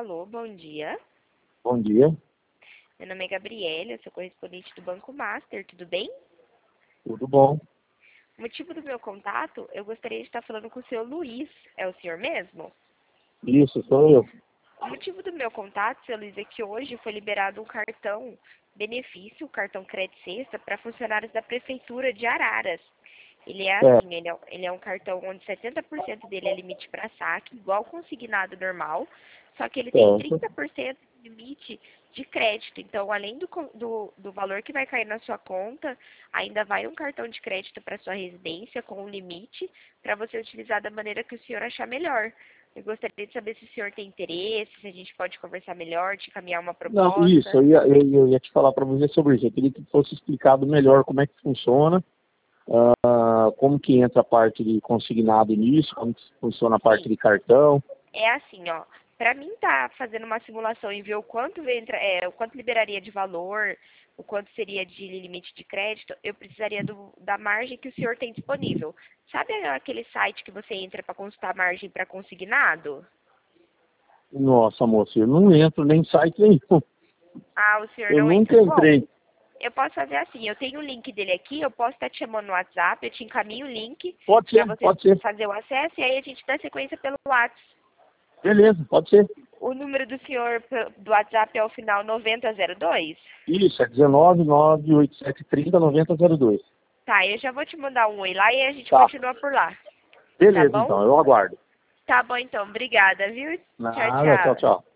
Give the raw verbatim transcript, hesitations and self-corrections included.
Alô, bom dia. Bom dia, Meu nome é Gabriela, eu sou correspondente do Banco Master, tudo bem? tudo bom? O motivo do meu contato, eu gostaria de estar falando com o senhor Luiz. É o senhor mesmo? Isso, sou eu. O motivo do meu contato, senhor Luiz, é que hoje foi liberado um cartão benefício, o cartão Crédito Sexta, para funcionários da Prefeitura de Araras. Ele é É, assim, ele é, ele é um cartão onde setenta por cento dele é limite para saque, igual consignado normal, só que ele tem certo. trinta por cento de limite de crédito. Então, além do, con- do, do valor que vai cair na sua conta, ainda vai um cartão de crédito para sua residência com um limite para você utilizar da maneira que o senhor achar melhor. Eu gostaria de saber se o senhor tem interesse, se a gente pode conversar melhor, te encaminhar uma Não, isso, proposta. eu ia, eu, eu ia te falar para você sobre isso. Eu queria que fosse explicado melhor como é que funciona, ah, como que entra a parte de consignado nisso, como que funciona a parte Sim. de cartão. É assim, ó. Para mim tá fazendo uma simulação e ver o quanto entra, é, o quanto liberaria de valor, o quanto seria de limite de crédito, eu precisaria do, da margem que o senhor tem disponível. Sabe aquele site que você entra para consultar a margem para consignado? Nossa, moço, eu não entro nem em site nenhum. Ah, o senhor Eu não nunca entra. Bom, entrei. eu posso fazer assim, eu tenho o link dele aqui, eu posso estar te chamando no WhatsApp, eu te encaminho o link Pode para ser, você pode ser. fazer o acesso e aí a gente dá sequência pelo WhatsApp. Beleza, pode ser. O número do senhor p- do WhatsApp é o final noventa zero dois? Isso, é dezenove, nove, oito sete, trinta, noventa, zero dois. Tá, eu já vou te mandar um oi lá e a gente Tá, continua por lá. Tá beleza bom? então, eu aguardo. Tá bom então, obrigada, viu? Tchau, Nada, tchau, tchau. tchau.